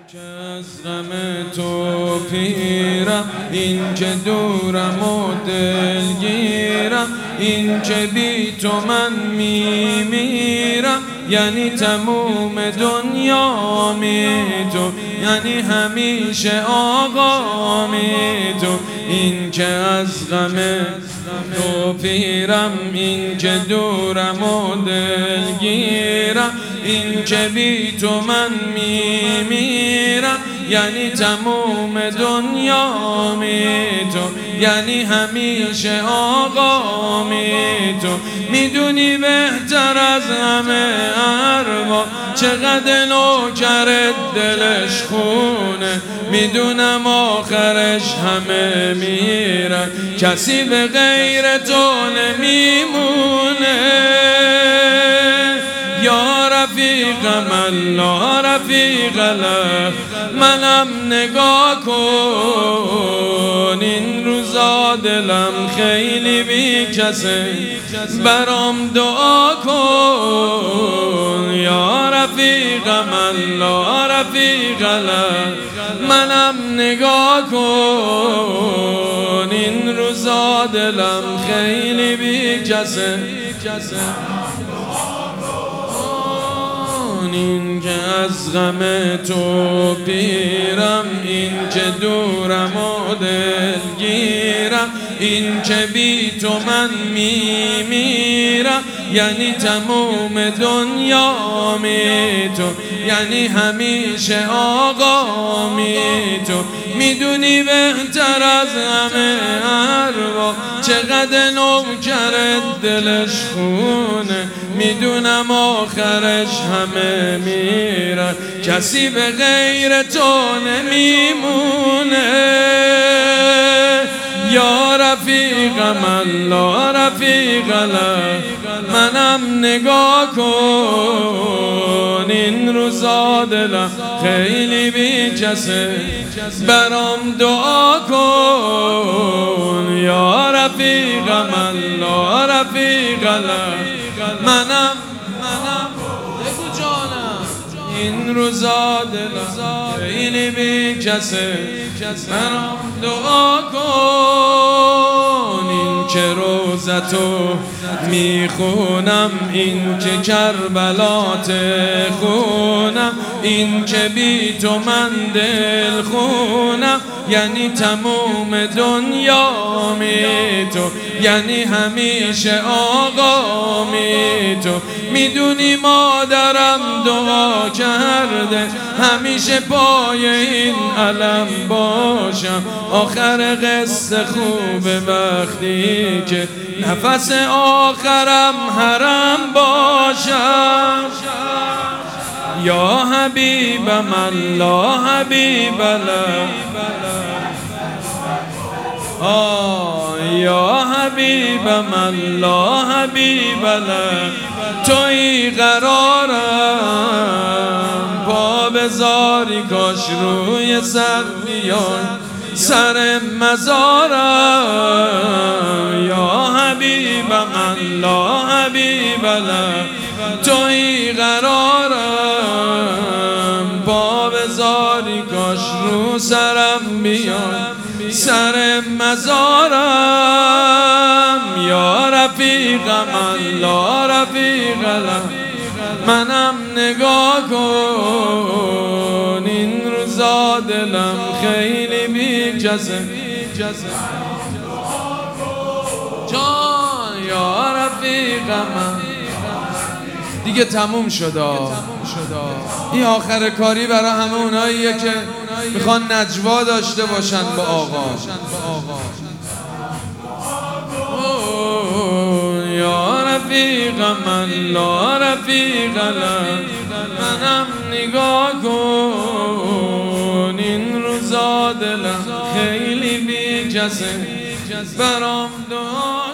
که از غم تو پیرم، این که دورم و دلگیرم، این که بی تو من میمیرم، یعنی تموم دنیا می تو، یعنی همیشه آقا می تو. این که از غم تو پیرم، این که دورم و دلگیرم، این که بی تو من میمیرم، یعنی تموم دنیا می تو، یعنی همیشه آقا می تو. میدونی بهتر از همه ارباب چقدر نوکرت دلش خونه، میدونم آخرش همه میرن، کسی به غیر تو نمیمونه. یا رفیقم الله رفیق الله، منم نگاه کن، این روزا دلم خیلی بی کسه، برام دعا کن. یا رفیقم الله رفیق الله، منم نگاه کن، این روزا دلم خیلی بی کسه. این که از غم تو پیرم، این که دورم و دلگیرم، این که بی تو من میمیرم، یعنی تموم دنیا می تو، یعنی همیشه آقا می تو. میدونی بهتر از همه ارباب چقدر نوکرت دلش خونه، میدونم آخرش همه میرن، کسی به غیر تو نمیمونه. یا رفیقم الله رفیق الله، منم نگاه کن، این روزا دلم خیلی بی کسه، برام دعا کن. یا رفیقم الله رفیق الله، منم بگو جانم، این روزا دلم خیلی بی کسه، برام دعا کن. این که روزتو میخونم، این که کربلات خونم، این که بی تو من دل خونم، یعنی تموم دنیا می تو، یعنی همیشه آقا می تو. میدونی مادرم دعا کرده همیشه پای این علم باشم، آخر قصه خوبه وقتی که نفس آخرم حرم باشم. یا حبیبم الله حبیب الله، یا حبیبم الله حبیب الله، توی قرارم، پا بذاری کاش روی سر بیای سر مزارم. یا حبیبم الله حبیب الله، توی قرارم، پا بذاری کاش رو سرم بیای سر مزارم. یا رفیقم الله رفیق الله، منم نگاه کن، این روزا دلم خیلی بی کسه، جان. یا رفیقم دیگه تموم شده، این آخر کاری برای همه اوناییه که میخوان نجوا داشته باشن با آقا. یا رفیقم الله رفیق الله، منم نگاه کن، این روزا دلم خیلی بی کسه، برام دعا